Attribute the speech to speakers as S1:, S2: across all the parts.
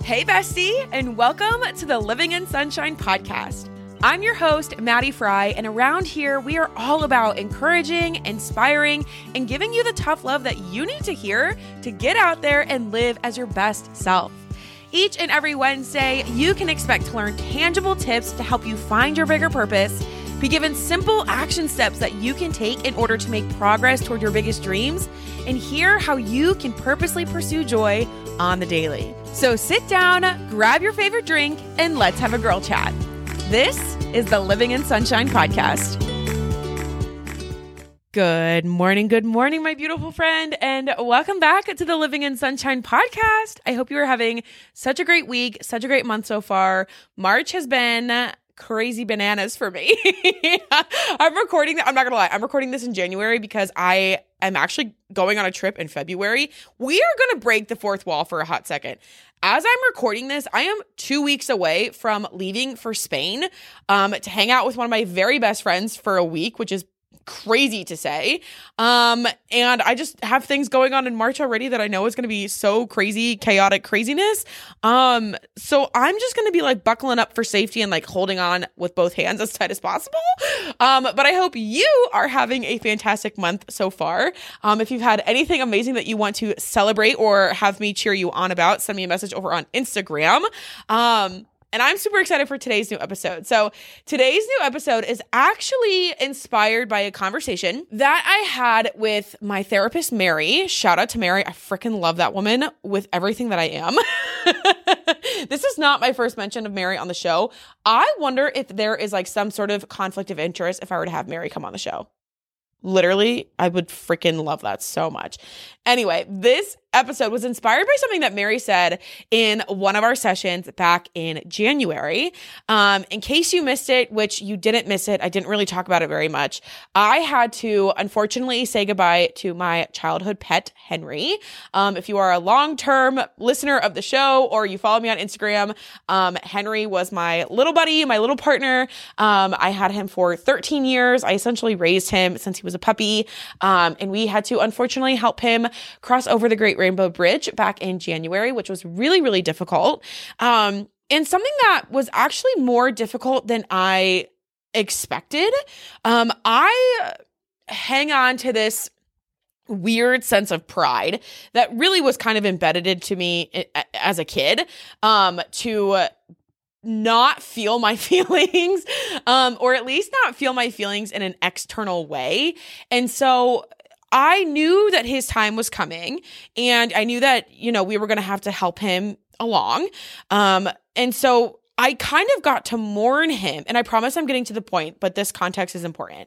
S1: Hey, bestie, and welcome to the Living in Sunshine podcast. I'm your host, Maddie Fry, and around here, we are all about encouraging, inspiring, and giving you the tough love that you need to hear to get out there and live as your best self. Each and every Wednesday, you can expect to learn tangible tips to help you find your bigger purpose, be given simple action steps that you can take in order to make progress toward your biggest dreams, and hear how you can purposely pursue joy on the daily. So sit down, grab your favorite drink, and let's have a girl chat. This is the Living in Sunshine podcast. Good morning, my beautiful friend, and welcome back to the Living in Sunshine podcast. I hope you are having such a great week, such a great month so far. March has been crazy bananas for me. I'm recording that. I'm not gonna lie. I'm recording this in January because I am actually going on a trip in February. We are gonna break the fourth wall for a hot second. As I'm recording this, I am 2 weeks away from leaving for Spain to hang out with one of my very best friends for a week, which is crazy to say. And I just have things going on in March already that I know is going to be so crazy, chaotic craziness. So I'm just going to be like buckling up for safety and like holding on with both hands as tight as possible. But I hope you are having a fantastic month so far. If you've had anything amazing that you want to celebrate or have me cheer you on about, send me a message over on Instagram. And I'm super excited for today's new episode. So today's new episode is actually inspired by a conversation that I had with my therapist, Mary. Shout out to Mary. I freaking love that woman with everything that I am. This is not my first mention of Mary on the show. I wonder if there is like some sort of conflict of interest if I were to have Mary come on the show. Literally, I would freaking love that so much. Anyway, this episode was inspired by something that Mary said in one of our sessions back in January. In case you missed it, which you didn't miss it, I didn't really talk about it very much. I had to, unfortunately, say goodbye to my childhood pet, Henry. If you are a long-term listener of the show or you follow me on Instagram, Henry was my little buddy, my little partner. I had him for 13 years. I essentially raised him since he was a puppy. And we had to, unfortunately, help him cross over the Great Rainbow Bridge back in January, which was really, really difficult. And something that was actually more difficult than I expected. I hang on to this weird sense of pride that really was kind of embedded into me as a kid, to not feel my feelings, or at least not feel my feelings in an external way. And so I knew that his time was coming, and I knew that, you know, we were going to have to help him along. And so I kind of got to mourn him, and I promise I'm getting to the point, but this context is important.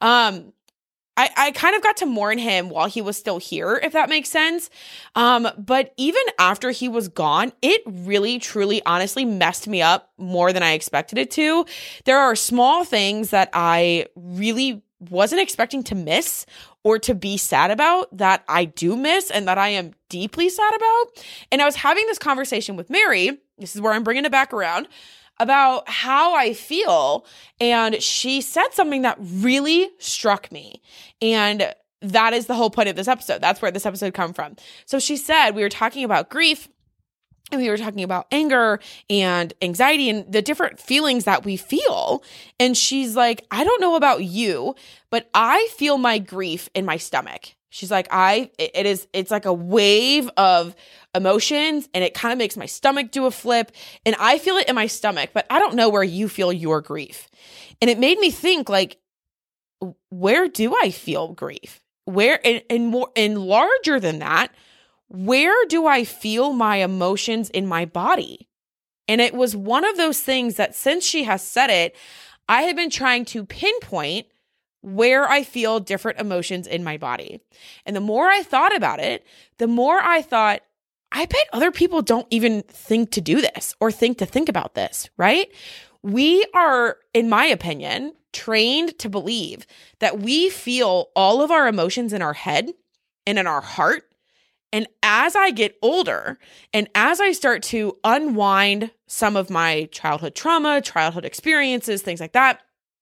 S1: I kind of got to mourn him while he was still here, if that makes sense. But even after he was gone, it really, truly, honestly messed me up more than I expected it to. There are small things that I really wasn't expecting to miss or to be sad about that I do miss and that I am deeply sad about. And I was having this conversation with Mary, this is where I'm bringing it back around, about how I feel. And she said something that really struck me. And that is the whole point of this episode. That's where this episode come from. So she said, we were talking about grief, and we were talking about anger and anxiety and the different feelings that we feel. And she's like, I don't know about you, but I feel my grief in my stomach. She's like, it's like a wave of emotions, and it kind of makes my stomach do a flip, and I feel it in my stomach, but I don't know where you feel your grief. And it made me think, like, where do I feel grief? Where, and more, and larger than that, where do I feel my emotions in my body? And it was one of those things that since she has said it, I have been trying to pinpoint where I feel different emotions in my body. And the more I thought about it, the more I thought, I bet other people don't even think to do this or think about this, right? We are, in my opinion, trained to believe that we feel all of our emotions in our head and in our heart. And as I get older and as I start to unwind some of my childhood trauma, childhood experiences, things like that,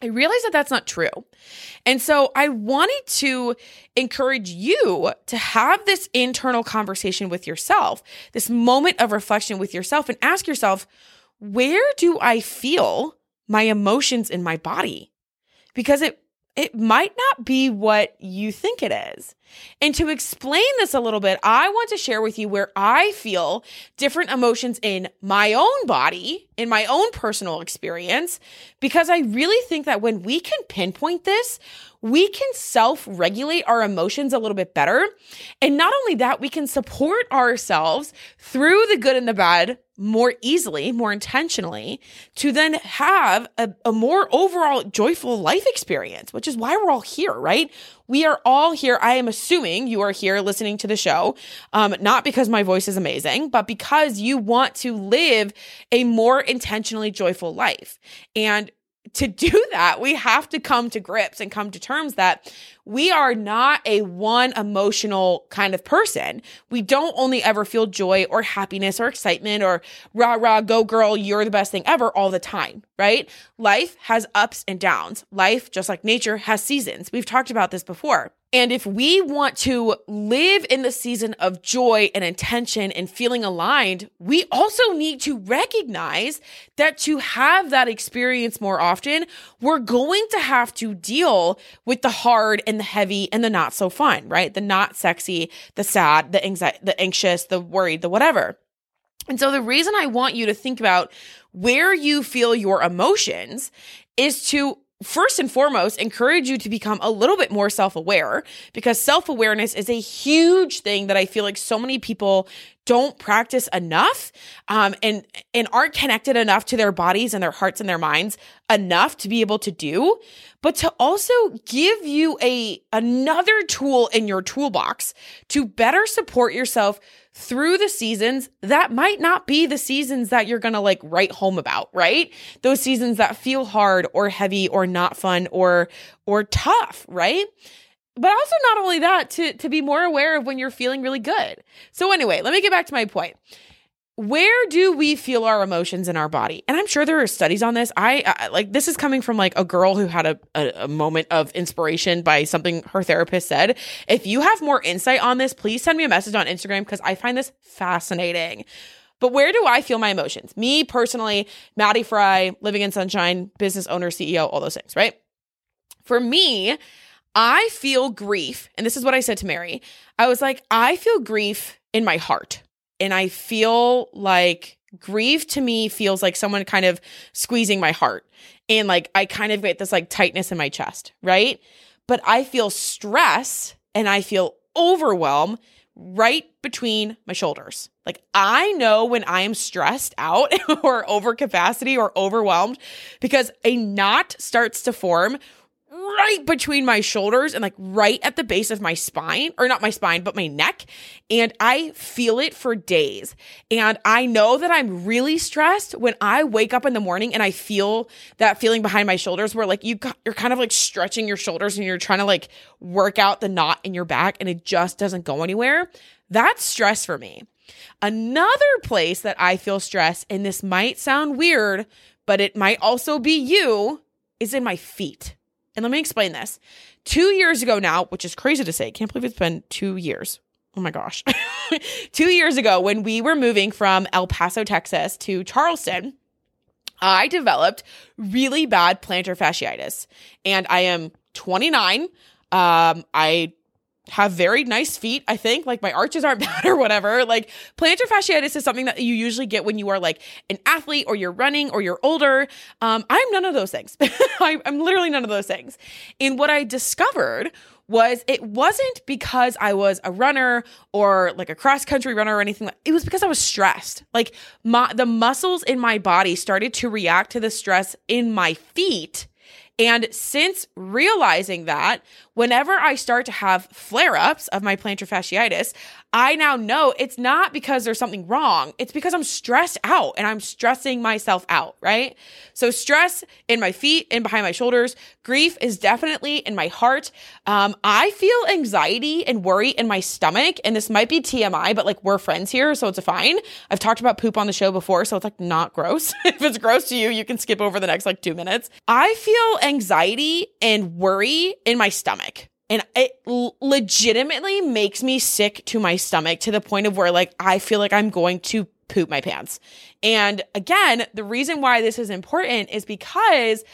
S1: I realized that that's not true. And so I wanted to encourage you to have this internal conversation with yourself, this moment of reflection with yourself, and ask yourself, where do I feel my emotions in my body? Because it might not be what you think it is. And to explain this a little bit, I want to share with you where I feel different emotions in my own body, in my own personal experience, because I really think that when we can pinpoint this, we can self-regulate our emotions a little bit better. And not only that, we can support ourselves through the good and the bad more easily, more intentionally, to then have a more overall joyful life experience, which is why we're all here, right? We are all here. I am assuming you are here listening to the show, not because my voice is amazing, but because you want to live a more intentionally joyful life. And to do that, we have to come to grips and come to terms that we are not a one emotional kind of person. We don't only ever feel joy or happiness or excitement or rah, rah, go girl, you're the best thing ever all the time, right? Life has ups and downs. Life, just like nature, has seasons. We've talked about this before. And if we want to live in the season of joy and intention and feeling aligned, we also need to recognize that to have that experience more often, we're going to have to deal with the hard and the heavy and the not so fun, right? The not sexy, the sad, the anxious, the worried, the whatever. And so the reason I want you to think about where you feel your emotions is to first and foremost, encourage you to become a little bit more self-aware, because self-awareness is a huge thing that I feel like so many people don't practice enough, and aren't connected enough to their bodies and their hearts and their minds enough to be able to do, but to also give you another tool in your toolbox to better support yourself through the seasons that might not be the seasons that you're going to like write home about, right? Those seasons that feel hard or heavy or not fun or tough, right? But also not only that, to be more aware of when you're feeling really good. So anyway, let me get back to my point. Where do we feel our emotions in our body? And I'm sure there are studies on this. I like, this is coming from like a girl who had a moment of inspiration by something her therapist said. If you have more insight on this, please send me a message on Instagram, because I find this fascinating. But where do I feel my emotions? Me personally, Maddie Fry, Living in Sunshine, business owner, CEO, all those things, right? For me, I feel grief. And this is what I said to Mary. I was like, I feel grief in my heart. And I feel like grief to me feels like someone kind of squeezing my heart. And like, I kind of get this like tightness in my chest, right? But I feel stress and I feel overwhelm right between my shoulders. Like, I know when I am stressed out or over capacity or overwhelmed, because a knot starts to form right between my shoulders and like right at the base of my spine, or not my spine, but my neck. And I feel it for days. And I know that I'm really stressed when I wake up in the morning and I feel that feeling behind my shoulders where like you're kind of like stretching your shoulders and you're trying to like work out the knot in your back and it just doesn't go anywhere. That's stress for me. Another place that I feel stress, and this might sound weird, but it might also be you, is in my feet. And let me explain this. 2 years ago now, which is crazy to say, can't believe it's been 2 years. Oh my gosh. 2 years ago, when we were moving from El Paso, Texas to Charleston, I developed really bad plantar fasciitis. And I am 29. I have very nice feet, I think. Like, my arches aren't bad or whatever. Like, plantar fasciitis is something that you usually get when you are like an athlete or you're running or you're older. I'm none of those things. I'm literally none of those things. And what I discovered was it wasn't because I was a runner or like a cross country runner or anything. It was because I was stressed. Like, the muscles in my body started to react to the stress in my feet. And since realizing that, whenever I start to have flare-ups of my plantar fasciitis, I now know it's not because there's something wrong. It's because I'm stressed out and I'm stressing myself out, right? So stress in my feet and behind my shoulders. Grief is definitely in my heart. I feel anxiety and worry in my stomach, and this might be TMI, but like, we're friends here, so it's fine. I've talked about poop on the show before, so it's like not gross. If it's gross to you, you can skip over the next like 2 minutes. I feel anxiety and worry in my stomach. And it legitimately makes me sick to my stomach to the point of where like I feel like I'm going to poop my pants. And again, the reason why this is important is because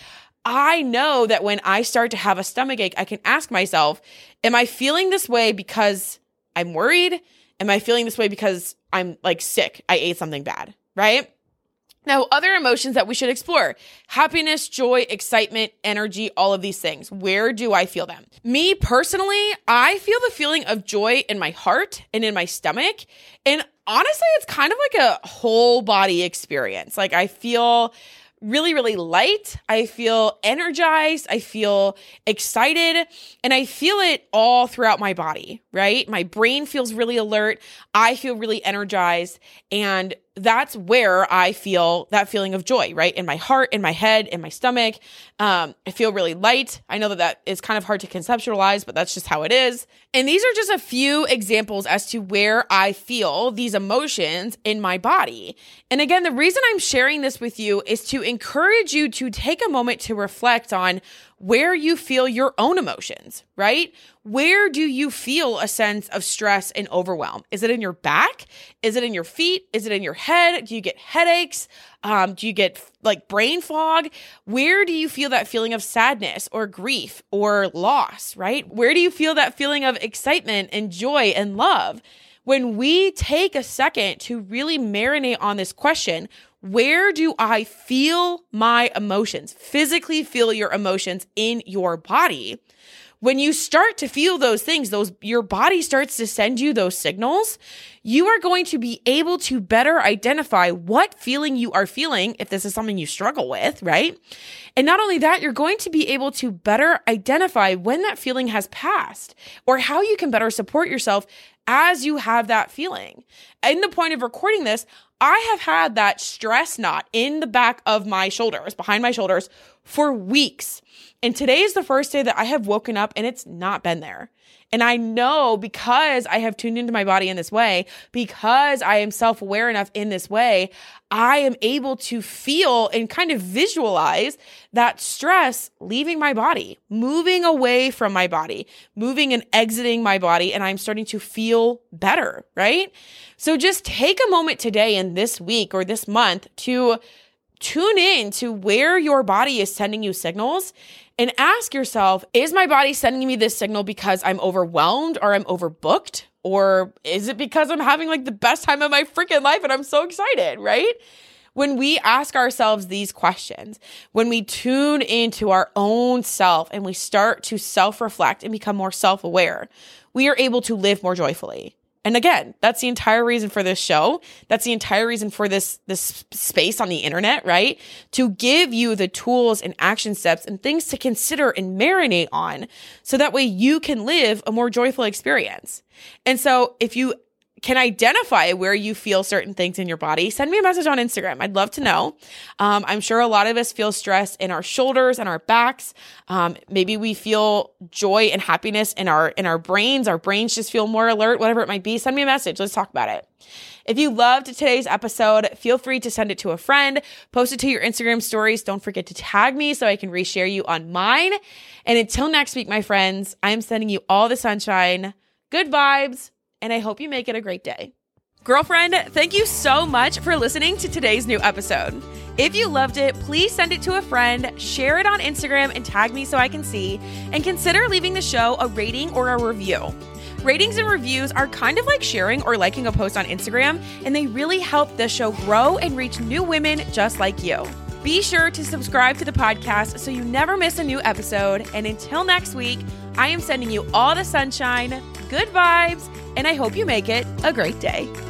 S1: I know that when I start to have a stomach ache, I can ask myself, am I feeling this way because I'm worried? Am I feeling this way because I'm like sick? I ate something bad, right? Now, other emotions that we should explore: happiness, joy, excitement, energy, all of these things. Where do I feel them? Me personally, I feel the feeling of joy in my heart and in my stomach. And honestly, it's kind of like a whole body experience. Like I feel really, really light. I feel energized. I feel excited. And I feel it all throughout my body, right? My brain feels really alert. I feel really energized. And that's where I feel that feeling of joy, right? In my heart, in my head, in my stomach. I feel really light. I know that is kind of hard to conceptualize, but that's just how it is. And these are just a few examples as to where I feel these emotions in my body. And again, the reason I'm sharing this with you is to encourage you to take a moment to reflect on where you feel your own emotions, right? Where do you feel a sense of stress and overwhelm? Is it in your back? Is it in your feet? Is it in your head? Do you get headaches? Do you get like brain fog? Where do you feel that feeling of sadness or grief or loss, right? Where do you feel that feeling of excitement and joy and love? When we take a second to really marinate on this question, where do I feel my emotions? Physically feel your emotions in your body. When you start to feel those things, your body starts to send you those signals, you are going to be able to better identify what feeling you are feeling if this is something you struggle with, right? And not only that, you're going to be able to better identify when that feeling has passed or how you can better support yourself as you have that feeling. In the point of recording this, I have had that stress knot in the back of my shoulders, behind my shoulders, for weeks. And today is the first day that I have woken up and it's not been there. And I know because I have tuned into my body in this way, because I am self-aware enough in this way, I am able to feel and kind of visualize that stress leaving my body, moving away from my body, moving and exiting my body, and I'm starting to feel better, right? So just take a moment today and this week or this month to tune in to where your body is sending you signals and ask yourself, is my body sending me this signal because I'm overwhelmed or I'm overbooked? Or is it because I'm having like the best time of my freaking life and I'm so excited, right? When we ask ourselves these questions, when we tune into our own self and we start to self-reflect and become more self-aware, we are able to live more joyfully. And again, that's the entire reason for this show. That's the entire reason for this space on the internet, right? To give you the tools and action steps and things to consider and marinate on so that way you can live a more joyful experience. And so if you can identify where you feel certain things in your body, send me a message on Instagram. I'd love to know. I'm sure a lot of us feel stress in our shoulders and our backs. Maybe we feel joy and happiness in our brains. Our brains just feel more alert, whatever it might be. Send me a message. Let's talk about it. If you loved today's episode, feel free to send it to a friend, post it to your Instagram stories. Don't forget to tag me so I can reshare you on mine. And until next week, my friends, I am sending you all the sunshine, good vibes, and I hope you make it a great day. Girlfriend, thank you so much for listening to today's new episode. If you loved it, please send it to a friend, share it on Instagram, and tag me so I can see, and consider leaving the show a rating or a review. Ratings and reviews are kind of like sharing or liking a post on Instagram, and they really help the show grow and reach new women just like you. Be sure to subscribe to the podcast so you never miss a new episode. And until next week, I am sending you all the sunshine, good vibes, and I hope you make it a great day.